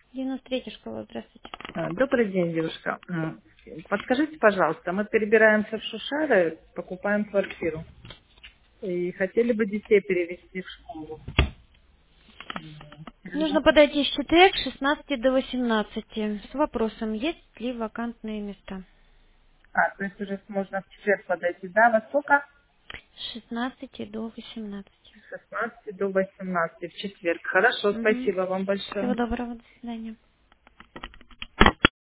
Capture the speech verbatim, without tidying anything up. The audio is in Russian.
девяносто третья школа, здравствуйте. А, Добрый день, девушка. М, Подскажите, пожалуйста, мы перебираемся в Шушары, покупаем квартиру. И хотели бы детей перевести в школу. М, Нужно Переводим. подойти в четверг с шестнадцати до восемнадцати с вопросом, есть ли вакантные места. А, то есть уже можно в четверг подойти, да? Во сколько? С шестнадцати до восемнадцати. С шестнадцати до восемнадцати в четверг. Хорошо, Угу. спасибо вам Всего большое. доброго, до свидания.